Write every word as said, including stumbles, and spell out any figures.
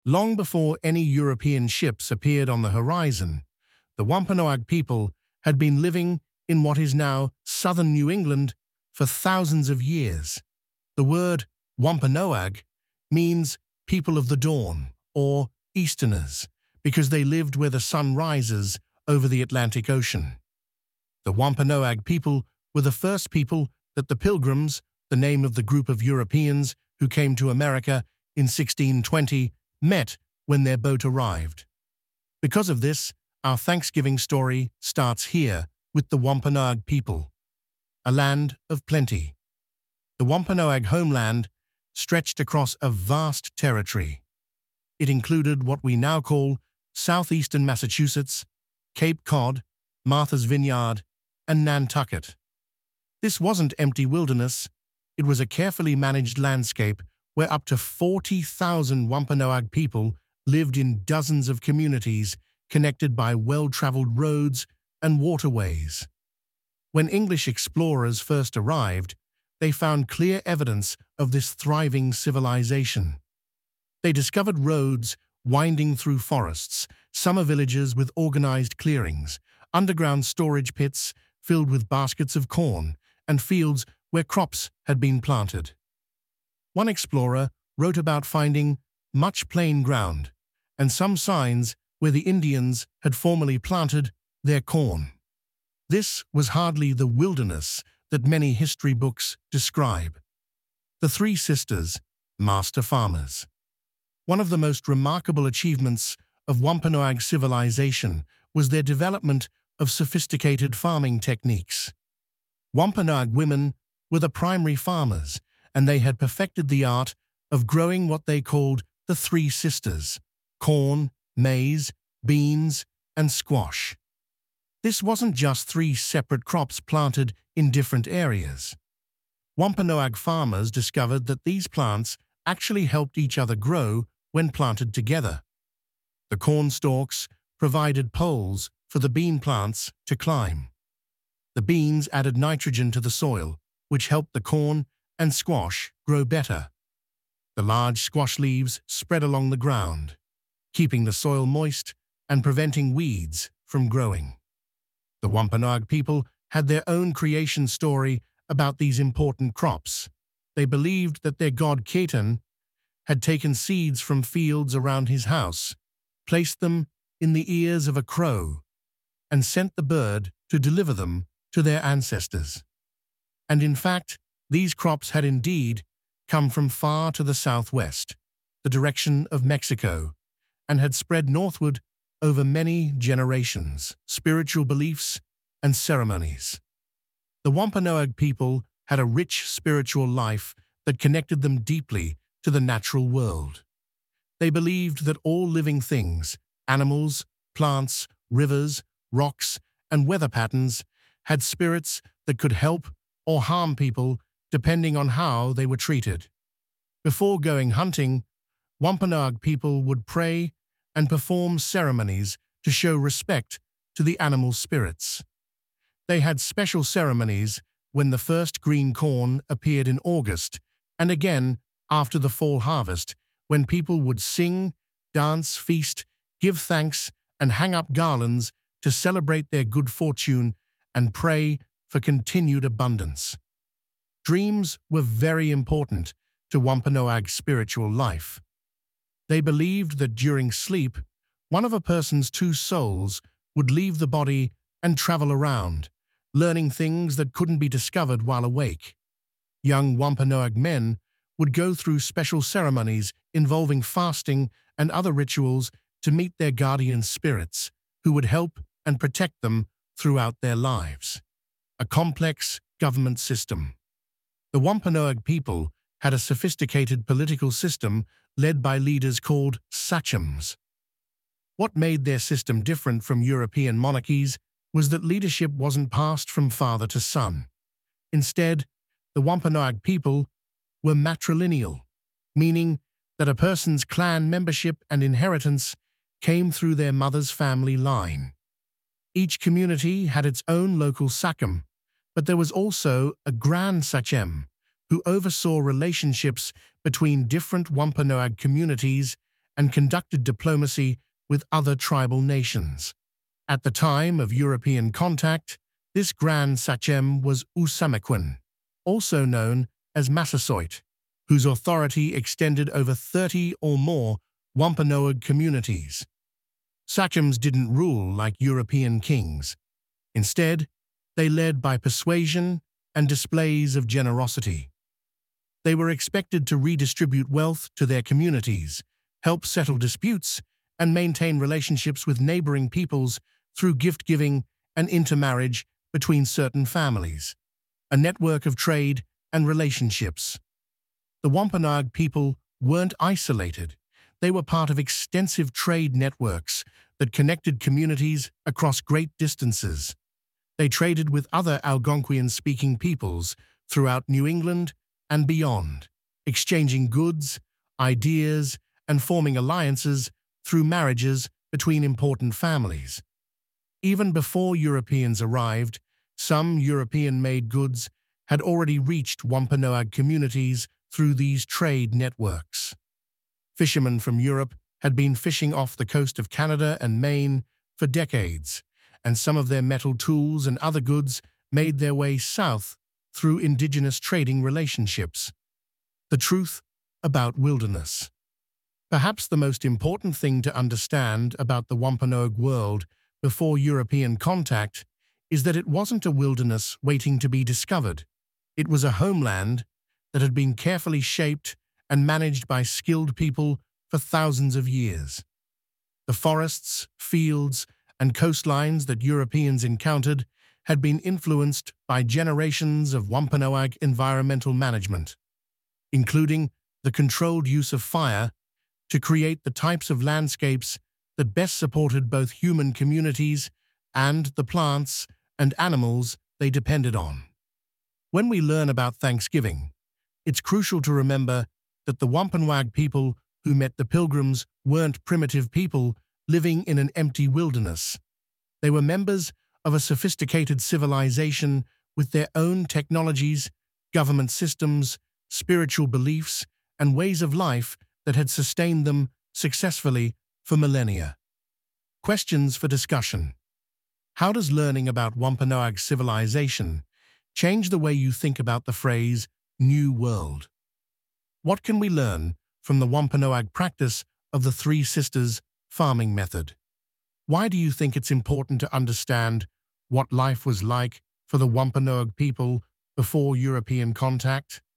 Long before any European ships appeared on the horizon, the Wampanoag people had been living in what is now southern New England for thousands of years. The word Wampanoag means people of the dawn, or Easterners, because they lived where the sun rises over the Atlantic Ocean. The Wampanoag people were the first people that the Pilgrims, the name of the group of Europeans who came to America in sixteen twenty, met when their boat arrived. Because of this, our Thanksgiving story starts here with the Wampanoag people, a land of plenty. The Wampanoag homeland stretched across a vast territory. It included what we now call southeastern Massachusetts, Cape Cod, Martha's Vineyard, and Nantucket. This wasn't empty wilderness. It was a carefully managed landscape where up to forty thousand Wampanoag people lived in dozens of communities connected by well-traveled roads and waterways. When English explorers first arrived, they found clear evidence of this thriving civilization. They discovered roads winding through forests, summer villages with organized clearings, underground storage pits filled with baskets of corn, and fields where crops had been planted. One explorer wrote about finding much plain ground and some signs where the Indians had formerly planted their corn. This was hardly the wilderness that many history books describe. The Three Sisters, master farmers. One of the most remarkable achievements of Wampanoag civilization was their development of sophisticated farming techniques. Wampanoag women were the primary farmers, and they had perfected the art of growing what they called the Three Sisters: corn, maize, beans, and squash. This wasn't just three separate crops planted in different areas. Wampanoag farmers discovered that these plants actually helped each other grow when planted together. The corn stalks provided poles for the bean plants to climb. The beans added nitrogen to the soil, which helped the corn and squash grow better. The large squash leaves spread along the ground, keeping the soil moist and preventing weeds from growing. The Wampanoag people had their own creation story about these important crops. They believed that their god Ketan had taken seeds from fields around his house, placed them in the ears of a crow, and sent the bird to deliver them to their ancestors. And in fact, these crops had indeed come from far to the southwest, the direction of Mexico, and had spread northward over many generations, spiritual beliefs, and ceremonies. The Wampanoag people had a rich spiritual life that connected them deeply to the natural world. They believed that all living things, animals, plants, rivers, rocks, and weather patterns, had spirits that could help or harm people depending on how they were treated. Before going hunting, Wampanoag people would pray and perform ceremonies to show respect to the animal spirits. They had special ceremonies when the first green corn appeared in August, and again after the fall harvest, when people would sing, dance, feast, give thanks, and hang up garlands to celebrate their good fortune and pray for continued abundance. Dreams were very important to Wampanoag's spiritual life. They believed that during sleep, one of a person's two souls would leave the body and travel around, learning things that couldn't be discovered while awake. Young Wampanoag men would go through special ceremonies involving fasting and other rituals to meet their guardian spirits, who would help and protect them throughout their lives. A complex government system. The Wampanoag people had a sophisticated political system led by leaders called sachems. What made their system different from European monarchies was that leadership wasn't passed from father to son. Instead, the Wampanoag people were matrilineal, meaning that a person's clan membership and inheritance came through their mother's family line. Each community had its own local sachem, but there was also a grand sachem who oversaw relationships between different Wampanoag communities and conducted diplomacy with other tribal nations. At the time of European contact, this Grand Sachem was Usamequin, also known as Massasoit, whose authority extended over thirty or more Wampanoag communities. Sachems didn't rule like European kings. Instead, they led by persuasion and displays of generosity. They were expected to redistribute wealth to their communities, help settle disputes, and maintain relationships with neighboring peoples through gift-giving and intermarriage between certain families, a network of trade and relationships. The Wampanoag people weren't isolated. They were part of extensive trade networks that connected communities across great distances. They traded with other Algonquian-speaking peoples throughout New England and beyond, exchanging goods, ideas, and forming alliances through marriages between important families. Even before Europeans arrived, some European-made goods had already reached Wampanoag communities through these trade networks. Fishermen from Europe had been fishing off the coast of Canada and Maine for decades, and some of their metal tools and other goods made their way south through indigenous trading relationships. The truth about wilderness. Perhaps the most important thing to understand about the Wampanoag world before European contact is that it wasn't a wilderness waiting to be discovered. It was a homeland that had been carefully shaped and managed by skilled people for thousands of years. The forests, fields, and coastlines that Europeans encountered had been influenced by generations of Wampanoag environmental management, including the controlled use of fire to create the types of landscapes that best supported both human communities and the plants and animals they depended on. When we learn about Thanksgiving, it's crucial to remember that the Wampanoag people who met the Pilgrims weren't primitive people living in an empty wilderness. They were members of a sophisticated civilization with their own technologies, government systems, spiritual beliefs, and ways of life that had sustained them successfully for millennia. Questions for discussion. How does learning about Wampanoag civilization change the way you think about the phrase New World? What can we learn from the Wampanoag practice of the Three Sisters farming method? Why do you think it's important to understand what life was like for the Wampanoag people before European contact?